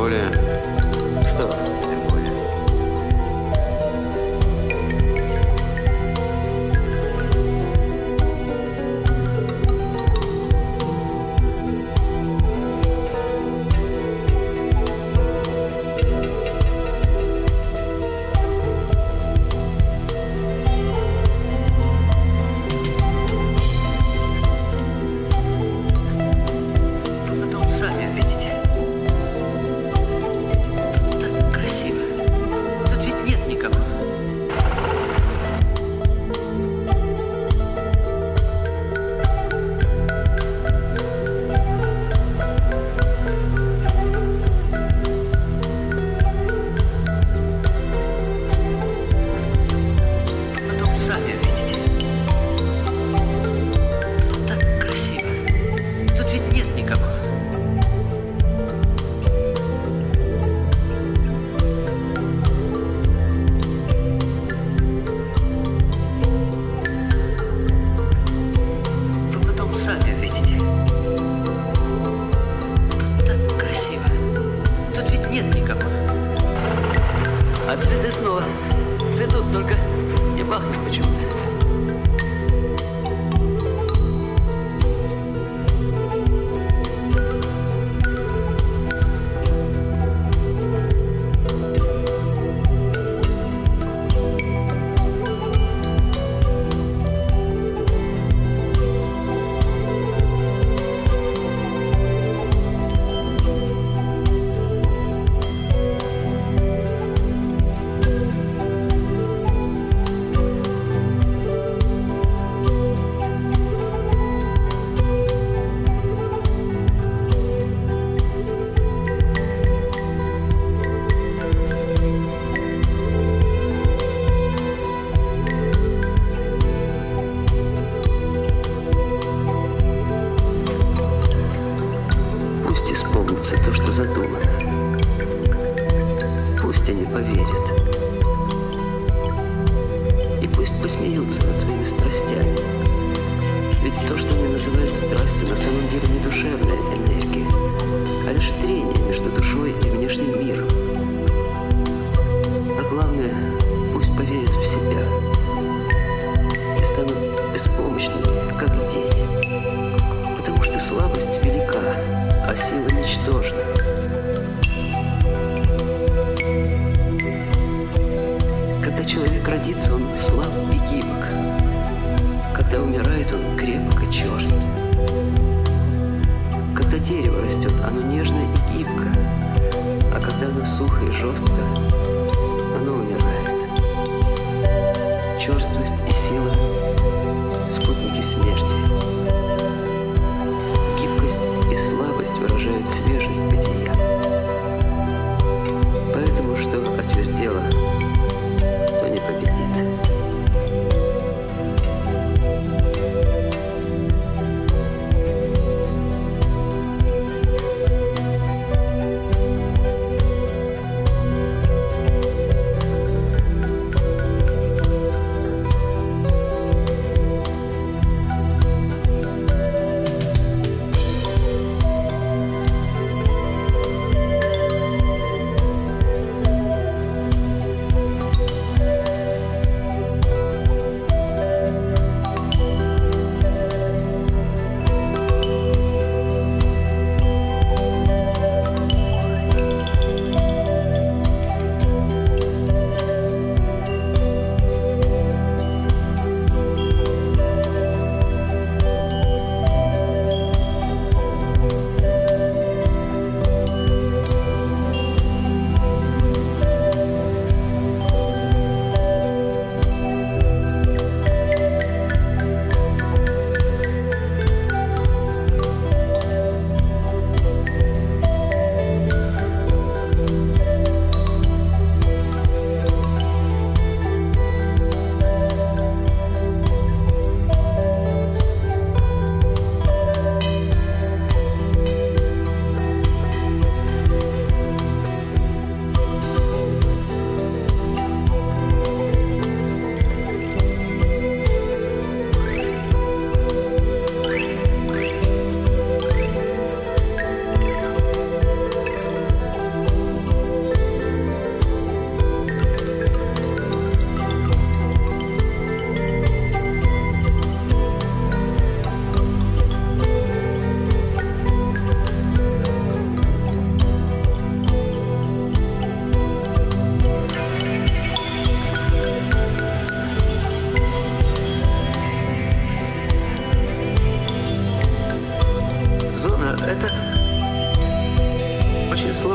более. Что тем более? А цветы снова цветут, только не пахнут почему-то. Исполнится то, что задумано. Пусть они поверят. И пусть посмеются над своими страстями. Ведь то, что они называют страстью, на самом деле не душевная энергия, а лишь трение между душой и внешним миром. А главное, пусть поверят в себя и станут беспомощными, как дети. Потому что слабость велика, а сила ничтожна. Когда человек родится, он слаб и гибок. Когда умирает, он крепок и черст. Когда дерево растет, оно нежно и гибко. А когда оно сухо и жестко, оно умирает. Черствость и сила — спутники смерти. Выражают свежесть бытия. Поэтому что отвердело, то не победит.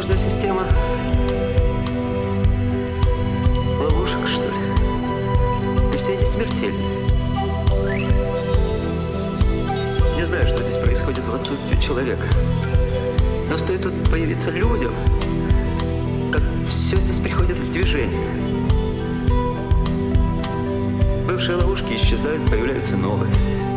сложная система ловушек, что ли? И все они смертельны. Не знаю, что здесь происходит в отсутствии человека. Но стоит тут появиться людям, как все здесь приходит в движение. Бывшие ловушки исчезают, появляются новые.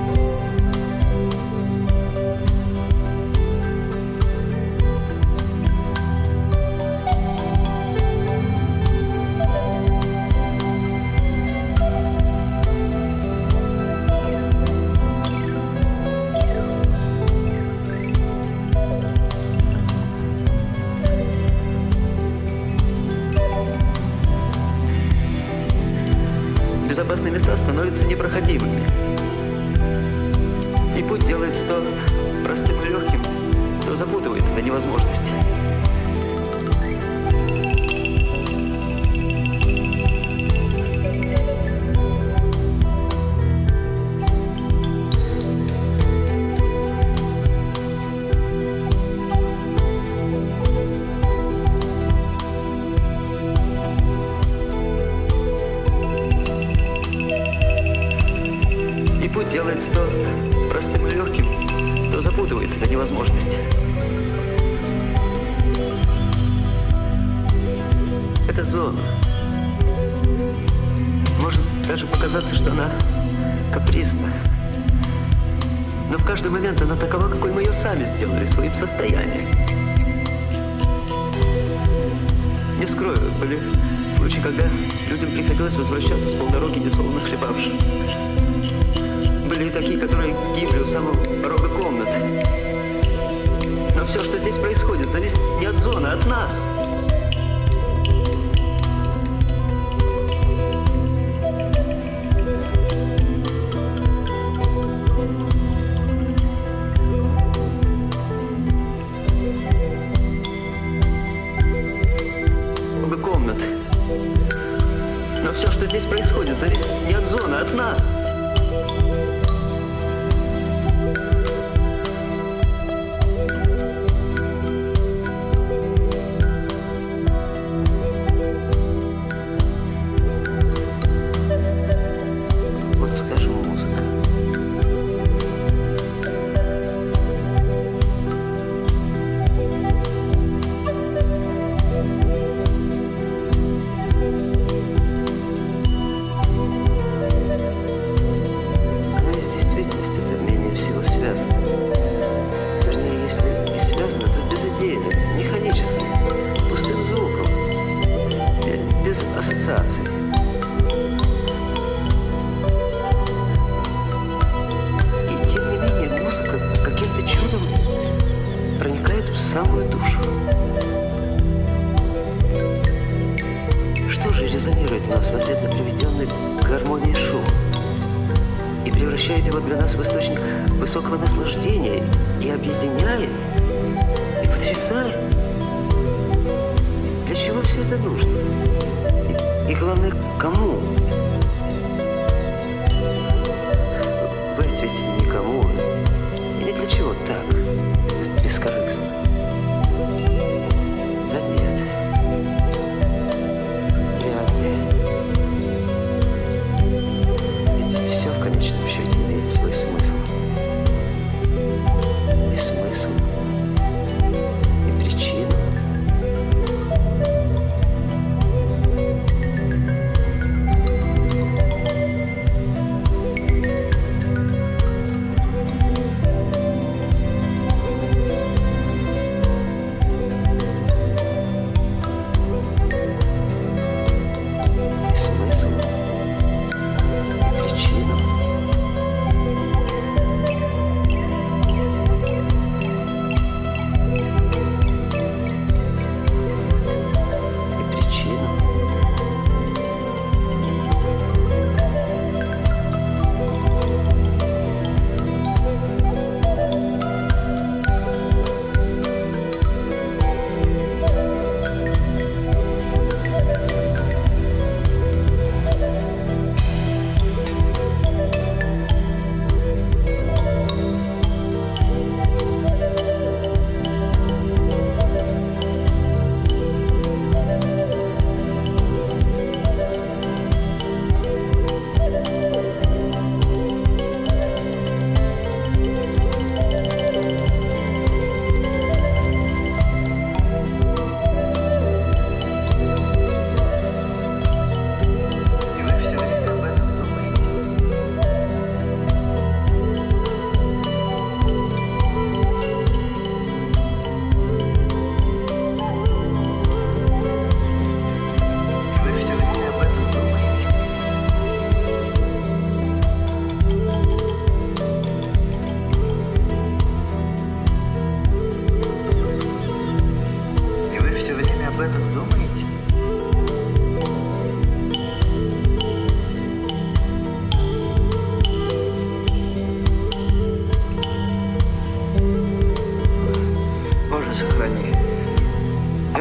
Безопасные места становятся непроходимыми. И путь делается то простым и легким, то запутывается до невозможности. Путь делается то простым и легким, то запутывается до невозможности. Это зона. Может даже показаться, что она капризна. Но в каждый момент она такова, какой мы ее сами сделали своим состоянием. Не скрою, были случаи, когда людям приходилось возвращаться с полдороги несолоно хлебавши. Были и такие, которые гибли у самого порога комнаты. Но все, что здесь происходит, зависит не от зоны, а от нас. Обе комнаты. Но все, что здесь происходит, зависит не от зоны, а от нас. Ассоциации. И тем не менее музыка каким-то чудом проникает в самую душу. Что же резонирует в нас в ответ на приведенный к гармонии шум и превращает его для нас в источник высокого наслаждения и объединяет, и потрясает? Для чего все это нужно? И главное, кому? Вы ответите никому. И для чего так? Бескорыстно. Да нет. Вряд ли. Ведь все в конечном счете имеет свой смысл. И смысл. И причину.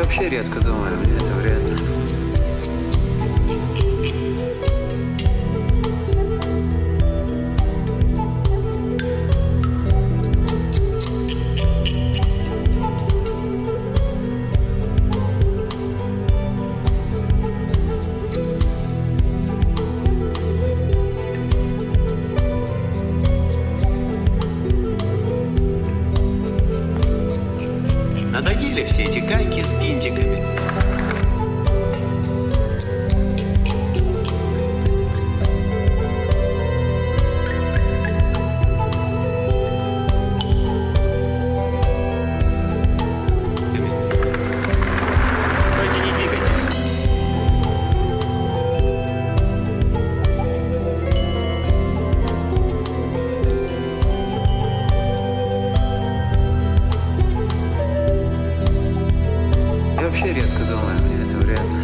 вообще редко думаю, мне это вредно. Надоели все эти гайки с бинтиками. Стойте, не двигайтесь. Я вообще редко думаю, мне это вредно.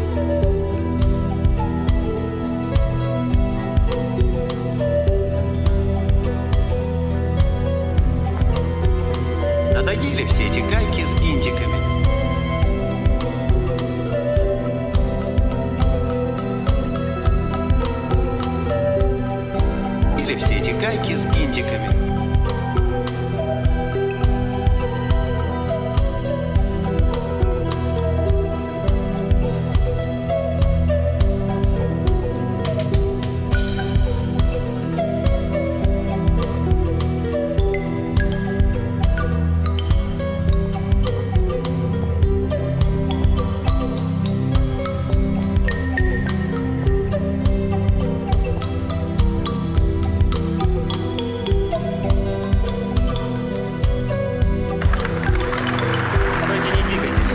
Надоели все эти гайки с бинтиками. Или все эти гайки с бинтиками. Стойте, не двигайтесь.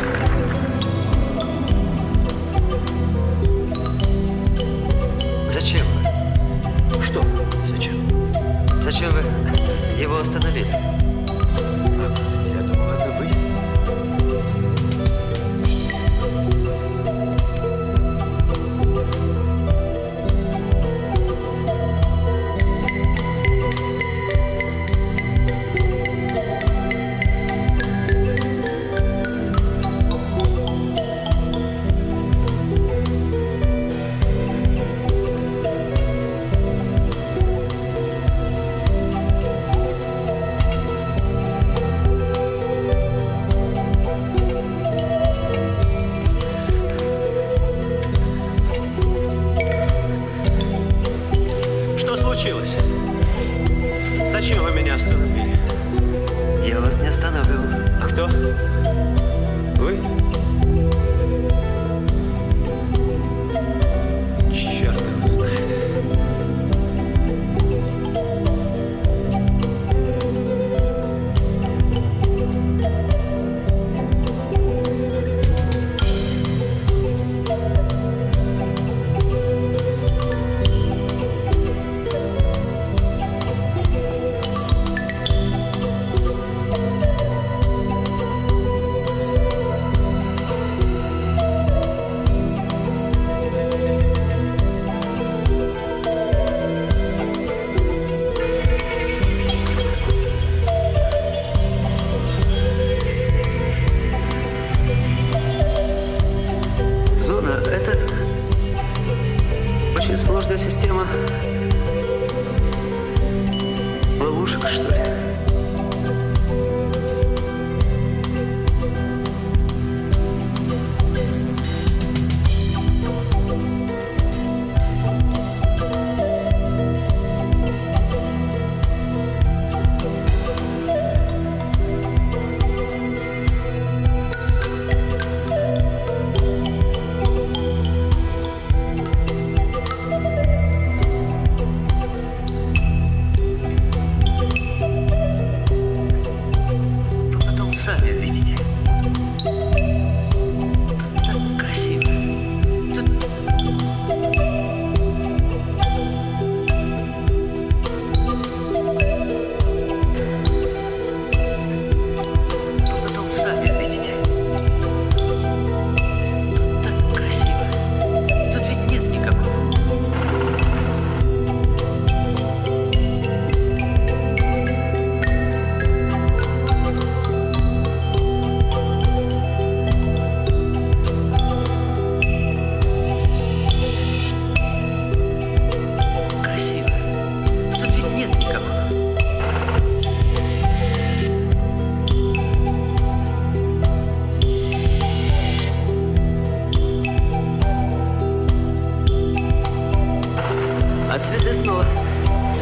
Зачем вы? Что? Зачем? Зачем вы его остановили? Я думал, это вы. Что случилось? Зачем вы меня остановили? Я вас не останавливал. А кто? Вы? Черт его знает. Зона — это очень сложная система ловушек, что ли.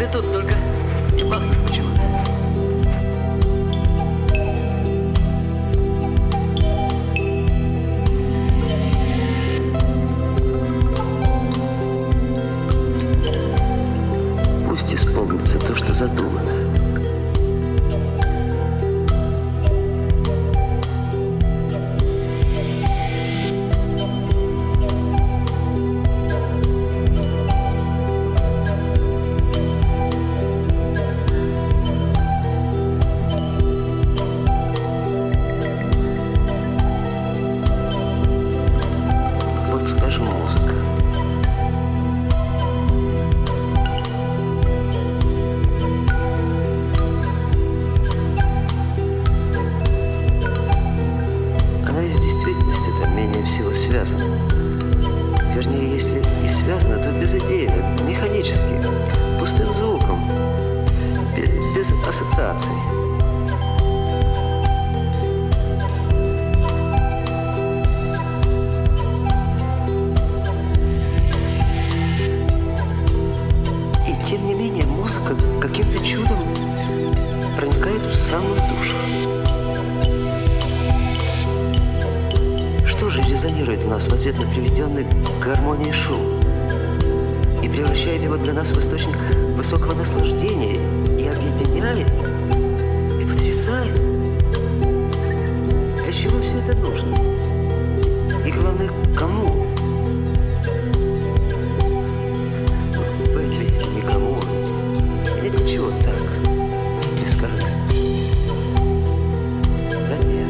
цветут, только не пахнут почему-то. Пусть исполнится то, что задумано. Вернее, если и связано, то безыдейно, механически, пустым звуком, без ассоциаций. И тем не менее музыка каким-то чудом проникает в самую душу. Что же резонирует в нас в ответ на приведенный к гармонии шум и превращает его для нас в источник высокого наслаждения и объединяет, и потрясает? Для чего все это нужно? И главное, кому? Вы ответите никому. Или для чего так бескорыстно? Да нет.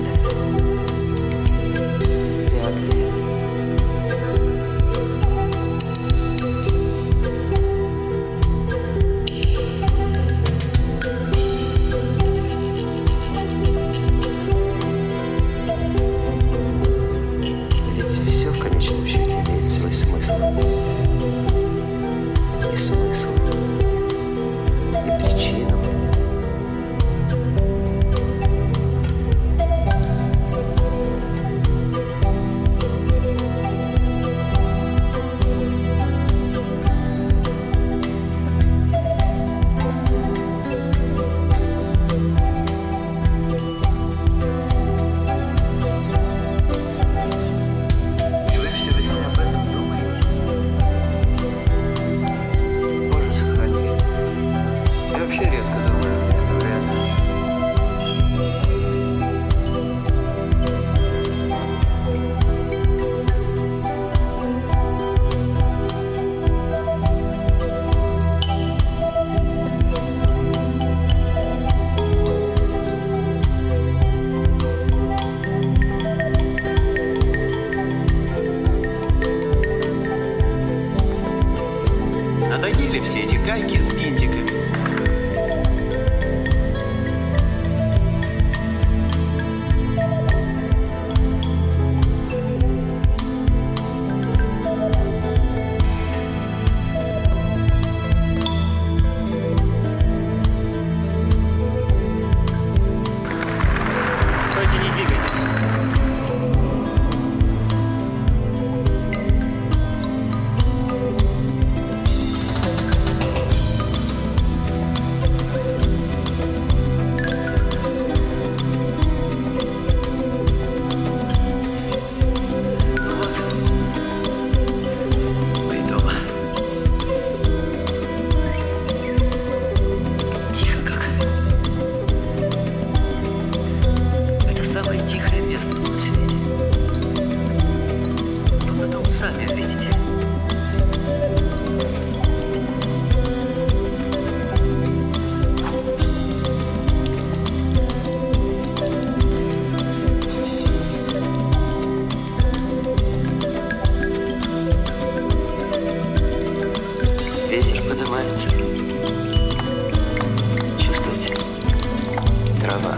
Надоели все эти гайки с бинтиками. Стойте, не двигайтесь. Сами увидите. Ветер поднимается. Чувствуете? Трава.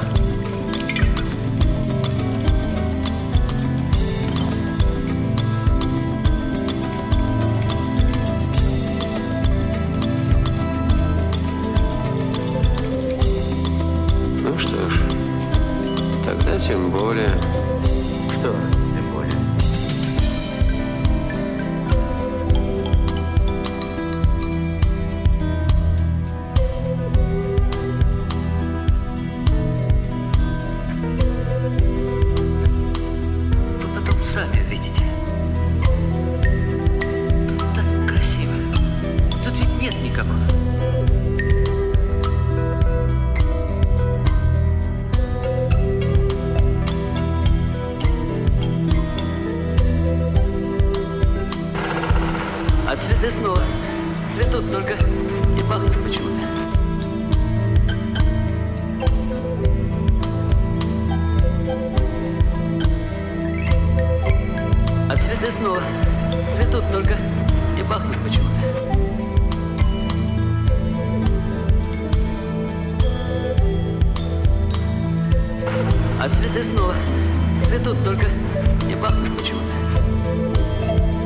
А цветы снова цветут, только не пахнут почему-то. А цветы снова цветут, только не пахнут почему-то. А цветы снова цветут, только не пахнут почему-то.